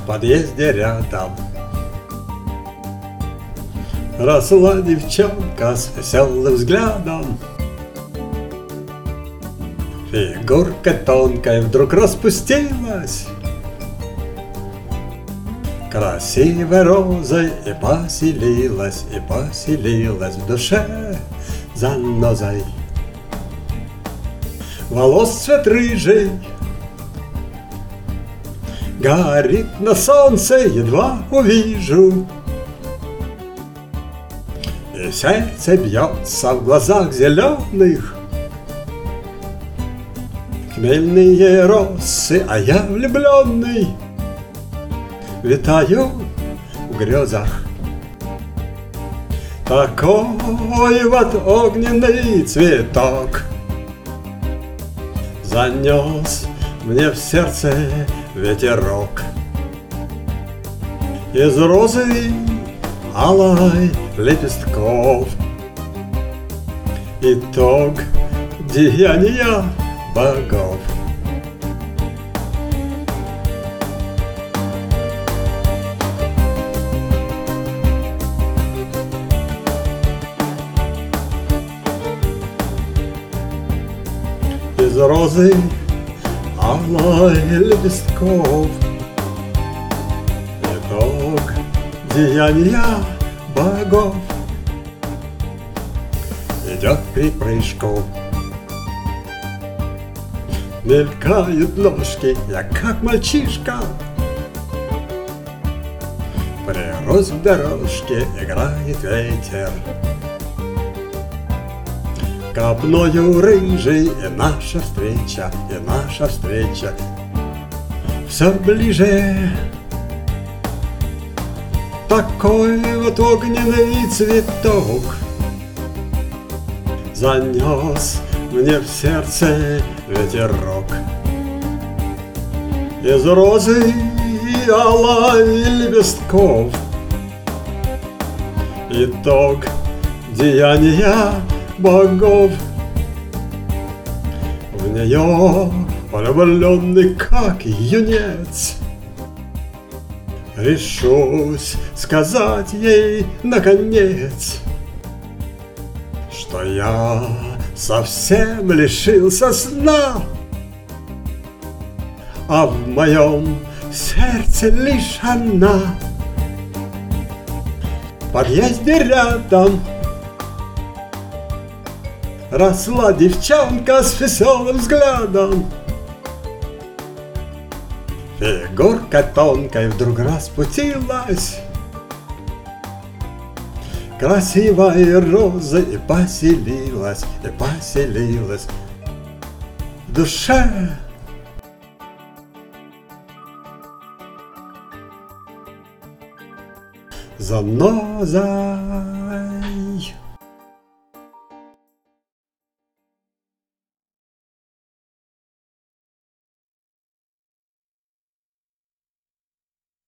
в подъезде рядом росла девчонка с веселым взглядом. Фигурка тонкая вдруг распустилась красивой розой и поселилась в душе занозой. Волос цвет рыжий горит на солнце, едва увижу, и сердце бьется в глазах зеленых. Хмельные росы, а я влюбленный витаю в грезах. Такой вот огненный цветок занес мне в сердце ветерок. Из розы алой лепестков итог деяния богов. Из розы алой лепестков итог деяния богов. Идет припрыжку, мелькают ножки, я как мальчишка. При розовой дорожке играет ветер копною рыжей, и наша встреча все ближе. Такой вот огненный цветок занес мне в сердце ветерок. Из розы алой лепестков итог деяния богов. В нее влюбленный как юнец решусь сказать ей наконец, что я совсем лишился сна, а в моем сердце лишь она. В подъезде рядом росла девчонка с веселым взглядом. Фигурка тонкая вдруг распутилась красивой розой и поселилась в душе. Заноза.